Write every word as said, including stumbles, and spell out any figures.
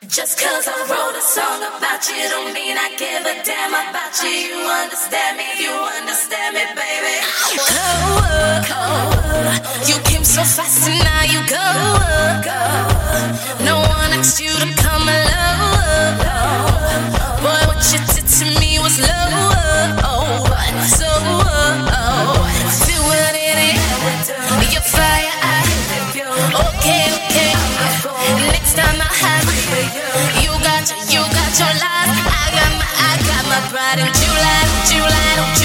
Just cause I wrote a song about you don't mean I give a damn about you. You understand me, you understand me, baby. Cold, cold. You came so fast and now you go, go. No one asked you to come alone. Boy, what you did to me was low, oh, so oh. Do what it is, you're fire, I okay, okay. Next time I have you got your, you got your life. I got my, I got my pride in July, July, July.